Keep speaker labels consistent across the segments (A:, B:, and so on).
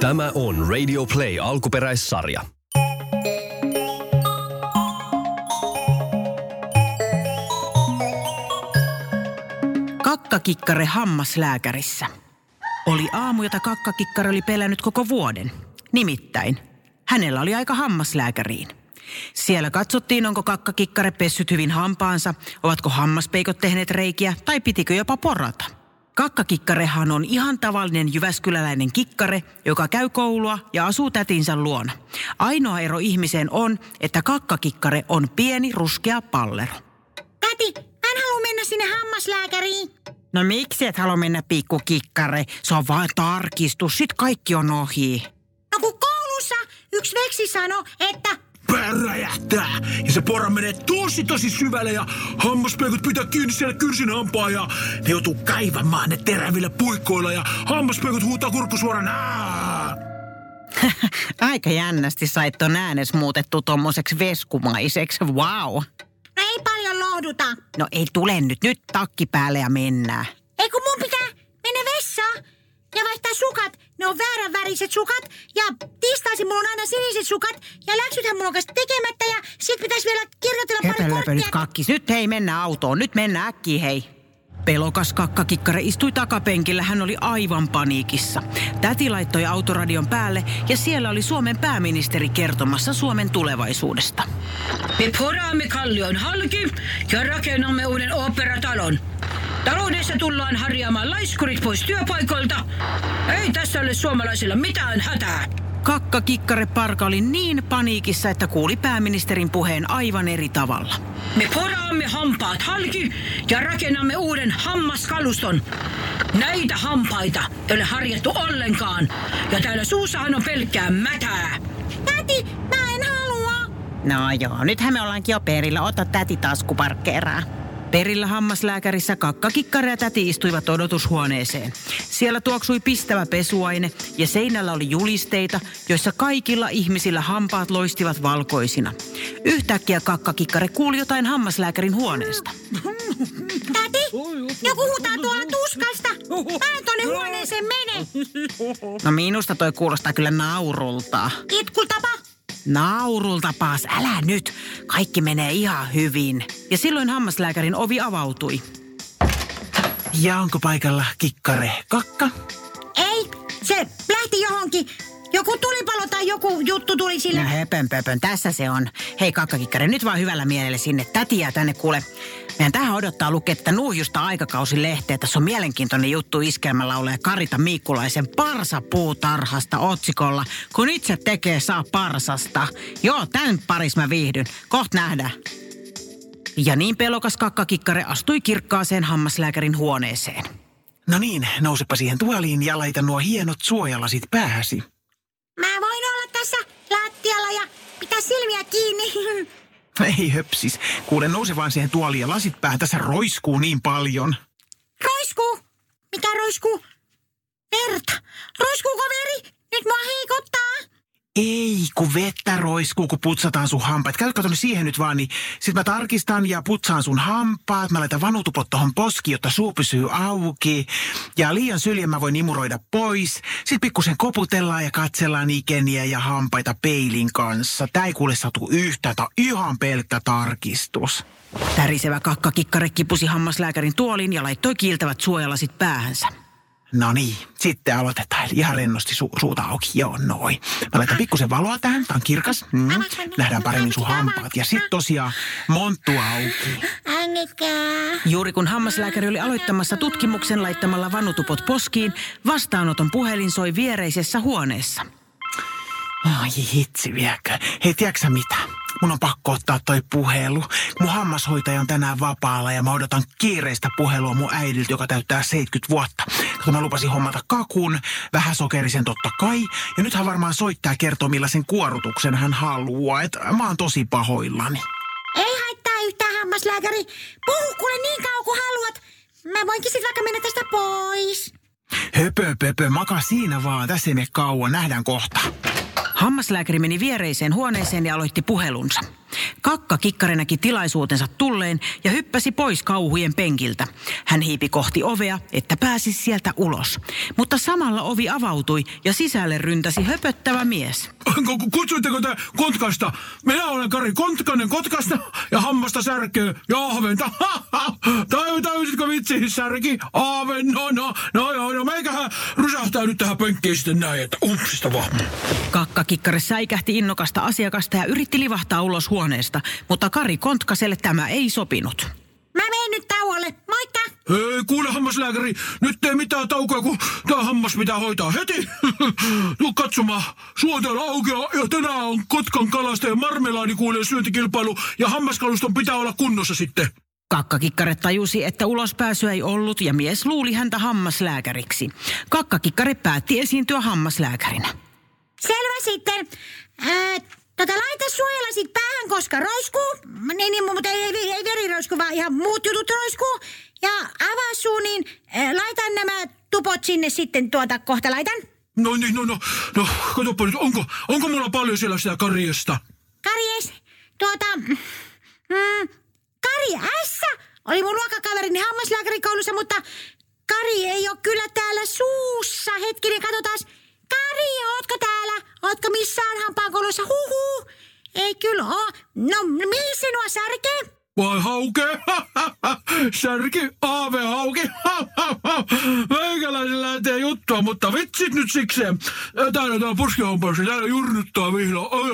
A: Tämä on Radio Play alkuperäissarja.
B: Kakkakikkare hammaslääkärissä. Oli aamu, jota Kakkakikkare oli pelännyt koko vuoden. Nimittäin, hänellä oli aika hammaslääkäriin. Siellä katsottiin, onko Kakkakikkare pessyt hyvin hampaansa, ovatko hammaspeikot tehneet reikiä tai pitikö jopa porata. Kakkakikkarehan on ihan tavallinen jyväskyläläinen kikkare, joka käy koulua ja asuu tätinsä luona. Ainoa ero ihmiseen on, että Kakkakikkare on pieni ruskea pallero.
C: Täti, mä en halua mennä sinne hammaslääkäriin.
B: No miksi et halua mennä, pikkukikkare? Se on vain tarkistus, sit kaikki on ohi.
C: No kun koulussa yksi veksi sanoi, että
D: pää räjähtää ja se pora menee tosi syvälle ja hammaspeikot pitää kiinni siellä kynsin hampaa ja ne joutuu kaivamaan ne terävillä puikkoilla ja hammaspeikot huutaa kurkkusuorana.
B: Aika jännästi sait ton äänes muutettu tommoseksi veskumaiseksi, wow.
C: no ei paljon lohduta.
B: No ei tule nyt takki päälle ja mennään.
C: Ei kun mun pitää mennä vessaan ja vaihtaa sukat. Ne on väärän väriset sukat ja tiistaisin mulla on aina siniset sukat ja läksythän mulla on kanssa tekemättä ja sit pitäisi vielä kirjoitella pari korttia.
B: Nyt kakkis, nyt hei mennä autoon, nyt mennään äkkiä hei. Pelokas Kakkakikkare istui takapenkillä, hän oli aivan paniikissa. Täti laittoi autoradion päälle ja siellä oli Suomen pääministeri kertomassa Suomen tulevaisuudesta.
E: Me poraamme Kallion halki ja rakennamme uuden oopperatalon. Taloudessa tullaan harjaamaan laiskurit pois työpaikoilta. Ei tässä ole suomalaisilla mitään hätää.
B: Kakkakikkare Parka oli niin paniikissa, että kuuli pääministerin puheen aivan eri tavalla.
E: Me poraamme hampaat halki ja rakennamme uuden hammaskaluston. Näitä hampaita ei ole harjattu ollenkaan. Ja täällä suussahan on pelkkää mätää.
C: Täti, mä en halua.
B: No joo, nythän me ollaankin jo perillä. Ota täti taskuparkkeeraa. Perillä hammaslääkärissä Kakkakikkare ja täti istuivat odotushuoneeseen. Siellä tuoksui pistävä pesuaine ja seinällä oli julisteita, joissa kaikilla ihmisillä hampaat loistivat valkoisina. Yhtäkkiä Kakkakikkare kuuli jotain hammaslääkärin huoneesta.
C: Täti, joku huutaa tuolla tuskasta. Mä en tonne huoneeseen mene.
B: No minusta toi kuulostaa kyllä naurulta.
C: Itkultapa.
B: Naurulta paas, älä nyt. Kaikki menee ihan hyvin. Ja silloin hammaslääkärin ovi avautui.
D: Ja onko paikalla kikkare Kakka?
C: Ei, se lähti johonkin. Joku tulipalo tai joku juttu tuli sille.
B: No höpön, tässä se on. Hei Kakkakikkare, nyt vaan hyvällä mielellä sinne. Täti jää tänne kuule. Meidän tähän odottaa lukea tätä Nuhjusta aikakausilehteä. Tässä on mielenkiintoinen juttu iskelmälaulaja Karita Miikkulaisen Parsapuutarhasta otsikolla. Kun itse tekee, saa parsasta. Joo, tän paris mä viihdyn. Koht nähdään. Ja niin pelokas Kakkakikkare astui kirkkaaseen hammaslääkärin huoneeseen.
D: No niin, nousepa siihen tuoliin ja laita nuo hienot suojalasit pääsi.
C: Mä voin olla tässä lattialla ja pitää silmiä kiinni.
D: Ei höpsis. Kuule, nouse vaan siihen tuoliin ja lasit päähän. Tässä roiskuu niin paljon.
C: Roiskuu? Mikä roiskuu? Verta. Roiskuuko veri? Nyt mua heikottaa.
D: Ei, kun vettä roiskuu, kun putsataan sun hampaat. Kato siihen nyt vaan, niin sit mä tarkistan ja putsaan sun hampaat. Mä laitan vanutupot tohon poskiin, jotta suu pysyy auki. Ja liian syljen mä voin imuroida pois. Sitten pikkusen koputellaan ja katsellaan ikeniä ja hampaita peilin kanssa. Tää ei kuule satu yhtään, tää on ihan pelkkä tarkistus.
B: Tärisevä Kakkakikkare kipusi hammaslääkärin tuoliin ja laittoi kiiltävät suojalasit päähänsä.
D: No niin, sitten aloitetaan. Eli ihan rennosti suuta auki. Joo, noin. Mä laitan pikkusen valoa tähän. Tää on kirkas. Nähdään paremmin sun hampaat. Ja sit tosiaan monttu auki.
B: Juuri kun hammaslääkäri oli aloittamassa tutkimuksen laittamalla vanutupot poskiin, vastaanoton puhelin soi viereisessä huoneessa.
D: Ai hitsi viekö. Hei, tiedätkö mitä? Mun on pakko ottaa toi puhelu. Mun hammashoitaja on tänään vapaalla ja mä odotan kiireistä puhelua mun äidiltä, joka täyttää 70 vuotta. Kato, mä lupasin hommata kakun, vähän sokerisen totta kai. Ja nyt hän varmaan soittaa ja kertoo, millaisen kuorutuksen hän haluaa. Et mä oon tosi pahoillani.
C: Ei haittaa yhtään, hammaslääkäri. Puhu kuule niin kauan kuin haluat. Mä voinkin sit vaikka mennä tästä pois.
D: Höpö, makaa siinä vaan. Tässä ei mene kauan. Nähdään kohta.
B: Hammaslääkäri meni viereiseen huoneeseen ja aloitti puhelunsa. Kakkakikkari näki tilaisuutensa tulleen ja hyppäsi pois kauhujen penkiltä. Hän hiipi kohti ovea, että pääsisi sieltä ulos. Mutta samalla ovi avautui ja sisälle ryntäsi höpöttävä mies.
F: Kutsuitteko te Kotkasta? Minä olen Kari Kontkanen Kotkasta ja Hammasta Särkeä ja Ahventa. Tajusitkö vitsi, Särki? Ahven, no, meikähän rysähtää nyt tähän pönkkiin sitten näin, että umpsista vaan.
B: Kakkakikkari säikähti innokasta asiakasta ja yritti livahtaa ulos huoneesta, mutta Kari Kontkaselle tämä ei sopinut.
C: Mä menen nyt tauolle. Moikka!
F: Hei, kuule hammaslääkäri, nyt ei mitään taukoa, kun tää hammas pitää hoitaa heti. Tuu katsomaan, suotel auki ja tänään on Kotkan kalastajan marmelaadikuulen syöntikilpailu ja hammaskaluston pitää olla kunnossa sitten.
B: Kakkakikkari tajusi, että ulospääsyä ei ollut ja mies luuli häntä hammaslääkäriksi. Kakkakikkari päätti esiintyä hammaslääkärinä.
C: Selvä sitten. Laita suojelasit päähän, koska roiskuu. Niin, mutta ei veri roiskuu, vaan ihan muut jutut roiskuu. Ja avaa suu, niin laitan nämä tupot sinne sitten kohta laitan.
F: No, katsoppa nyt, onko mulla paljon siellä sitä karjesta?
C: Karjes? Kari S oli mun luokkakaverini hammaslääkärikoulussa, mutta Kari ei ole kyllä täällä suussa. Hetkinen, katsotaas. Kari, ootko täällä? Ootko missään hampaankolossa? Huhu. Ei kyllä oo. No, mihin sinua Särke?
F: Vai Hauke? Särki, Aave Hauke. Meikäläisen lähtee juttua, mutta vitsit nyt sikseen. Täällä poskihampaassa, täällä jurnuttaa vihdoin.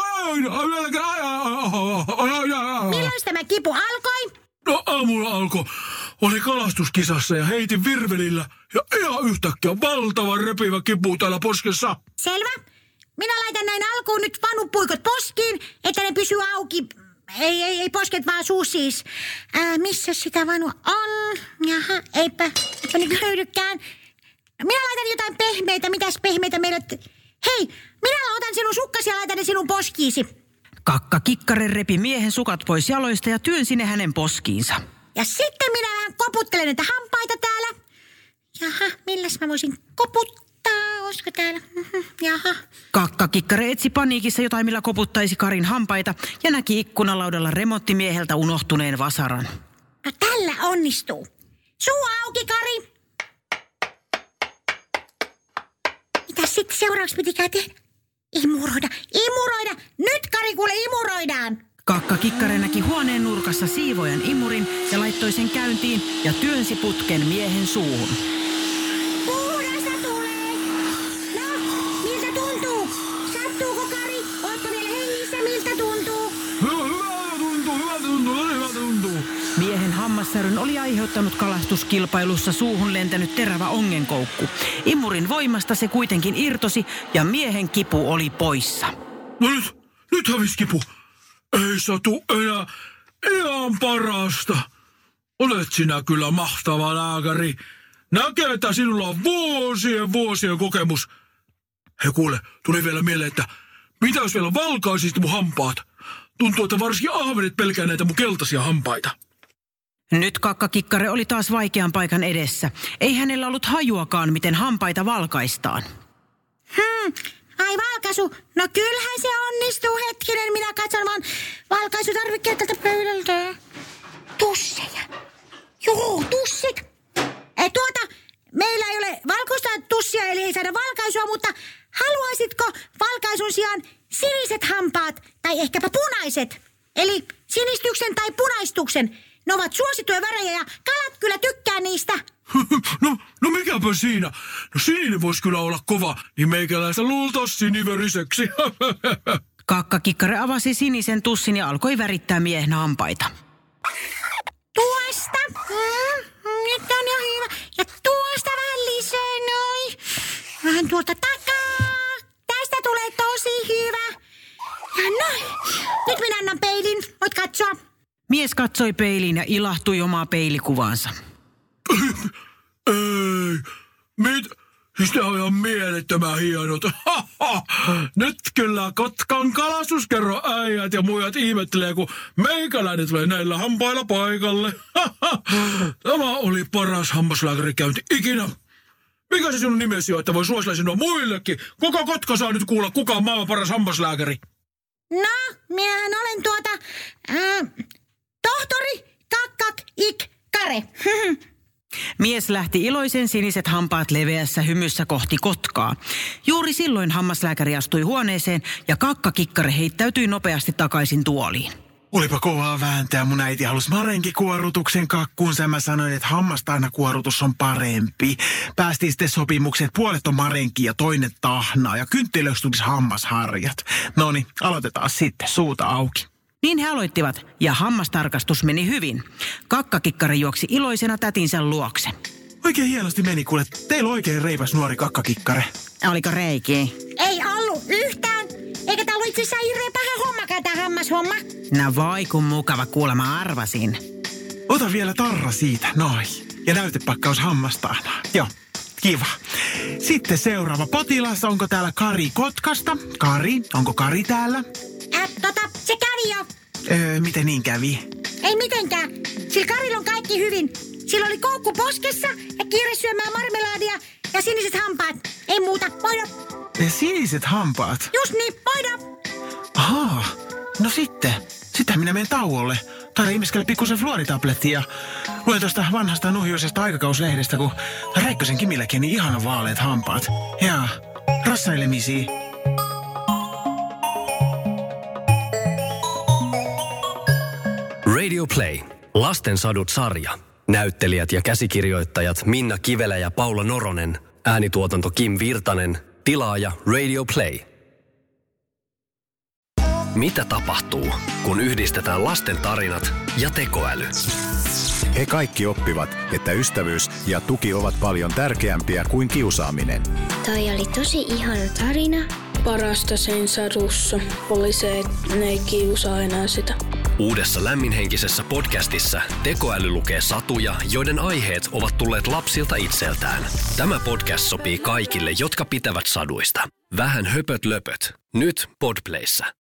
C: Milloin tämä kipu alkoi?
F: No aamulla alkoi. Oli kalastuskisassa ja heitin virvelillä. Ja ihan yhtäkkiä valtava repivä kipu täällä poskessa.
C: Selvä. Minä laitan näin alkuun nyt vanupuikot poskiin, että ne pysyy auki. Ei posket vaan suu siis. Missä sitä vanua on? Jaha, eipä nyt löydykään. Minä laitan jotain pehmeitä. Mitäs pehmeitä meillä... Hei, minä otan sinun sukkasi ja laitan ne sinun poskiisi.
B: Kakkakikkari repi miehen sukat pois jaloista ja työnsi ne hänen poskiinsa.
C: Ja sitten minä vähän koputtelen näitä hampaita täällä. Jaha, milläs mä voisin koputtaa? Olisiko täällä? Jaha.
B: Kakkakikkari etsi paniikissa jotain, millä koputtaisi Karin hampaita ja näki ikkunalaudalla remonttimieheltä unohtuneen vasaran.
C: No tällä onnistuu. Suu auki, Kari. Mitä sitten seuraavaksi pitikään tehdä? Imuroida. Nyt, Kari, kuule, imuroidaan.
B: Kakkakikkari näki huoneen nurkassa siivojan imurin ja laittoi sen käyntiin ja työnsi putken miehen suuhun.
C: Puhdasta tulee. No, miltä tuntuu? Sattuuko, Kari? Ootko vielä hengissä? Miltä tuntuu?
F: Hyvä tuntuu.
B: Miehen hammassäryn oli aiheuttanut kalastuskilpailussa suuhun lentänyt terävä ongenkoukku. Imurin voimasta se kuitenkin irtosi ja miehen kipu oli poissa.
F: No nyt hävisi kipu. Ei satu enää. Ihan parasta. Olet sinä kyllä mahtava lääkäri. Näkee, että sinulla on vuosien kokemus. Hei kuule, tuli vielä mieleen, että mitä jos vielä valkaisit mun hampaat? Tuntuu, että varsinkin ahvenet pelkää näitä mun keltaisia hampaita.
B: Nyt Kakkakikkari oli taas vaikean paikan edessä. Ei hänellä ollut hajuakaan, miten hampaita valkaistaan.
C: Ai valkaisu. No kyllähän se onnistuu. Hetkinen, minä katson vaan valkaisutarvikkeet tältä pöydältä. Tusseja. Joo, tussit. Meillä ei ole valkoista tussia, eli ei saada valkaisua, mutta haluaisitko valkaisun sijaan siniset hampaat tai ehkäpä punaiset? Eli sinistyksen tai punaistuksen. Ne ovat suosittuja värejä ja kalat kyllä tykkää niistä.
F: No mikäpä siinä? No sininen voisi kyllä olla kova, niin meikäläistä luultaisi siniveriseksi.
B: Kakkakikkari avasi sinisen tussin ja alkoi värittää miehen hampaita.
C: Tuosta. Nyt on jo hyvä. Ja tuosta vähän lisää, noin. Vähän tuolta takaa. Tästä tulee tosi hyvä. Ja noin. Nyt minä annan peilin. Voit katsoa.
B: Mies katsoi peiliin ja ilahtui omaa peilikuvaansa.
F: Ei. Siis ne on ihan mielettömän hienot. Nyt kyllä Kotkan kalastuskerron äijät ja muijat ihmettelee, kun meikäläinen tulee näillä hampailla paikalle. Tämä oli paras hammaslääkärikäynti ikinä. Mikä se sinun nimesi on, että voi suositella sinua muillekin? Koko Kotka saa nyt kuulla, kuka on maailman paras hammaslääkäri.
C: No, minähän olen tohtori Kakkak-Ik-Kare.
B: Mies lähti iloisen siniset hampaat leveässä hymyssä kohti kotkaa. Juuri silloin hammaslääkäri astui huoneeseen ja Kakkakikkare heittäytyi nopeasti takaisin tuoliin.
D: Olipa kovaa vääntää. Mun äiti halusi marenkikuorutuksen kakkuunsa ja mä sanoin, että hammastainakuorutus on parempi. Päästiin sitten sopimukseen, että puolet on marenki ja toinen tahnaa ja kynttilöksi tulisi hammasharjat. Noniin, aloitetaan sitten. Suuta auki.
B: Niin he aloittivat ja hammastarkastus meni hyvin. Kakkakikkare juoksi iloisena tätinsä luokse.
D: Oikein hienosti meni, kuule. Teillä on oikein reipas nuori Kakkakikkare.
B: Oliko reiki?
C: Ei ollut yhtään. Eikä tää ollut itse asiassa hirveän paha hommakaan tää hammashomma.
B: No voi kun mukava, kuulemma arvasin.
D: Ota vielä tarra siitä, noin. Ja näytepakkaus hammastaanaa. Joo, kiva. Sitten seuraava potilas. Onko täällä Kari Kotkasta? Kari, onko Kari täällä?
C: Se kävi jo.
D: Miten niin kävi?
C: Ei mitenkään. Sillä Karilla on kaikki hyvin. Sillä oli koukku poskessa ja kiire syömään marmelaadia ja siniset hampaat. Ei muuta, poida.
D: Siniset hampaat?
C: Just niin, poida.
D: Ahaa, no sitten. Sittenhän minä menen tauolle. Taida ihmiskellä pikkusen fluoritablettia ja luen tuosta vanhasta nuhjuisesta aikakauslehdestä, kun Räikkösen Kimilläkin on niin ihana vaaleat hampaat. Ja rassailemisia.
A: Radio Play. Lastensadut-sarja. Näyttelijät ja käsikirjoittajat Minna Kivelä ja Paula Noronen. Äänituotanto Kim Virtanen. Tilaaja Radio Play. Mitä tapahtuu, kun yhdistetään lasten tarinat ja tekoäly?
G: He kaikki oppivat, että ystävyys ja tuki ovat paljon tärkeämpiä kuin kiusaaminen.
H: Toi oli tosi ihana tarina.
I: Parasta sen sadussa oli se, että ne ei kiusaa enää sitä.
A: Uudessa lämminhenkisessä podcastissa tekoäly lukee satuja, joiden aiheet ovat tulleet lapsilta itseltään. Tämä podcast sopii kaikille, jotka pitävät saduista. Vähän höpöt löpöt. Nyt Podplayssä.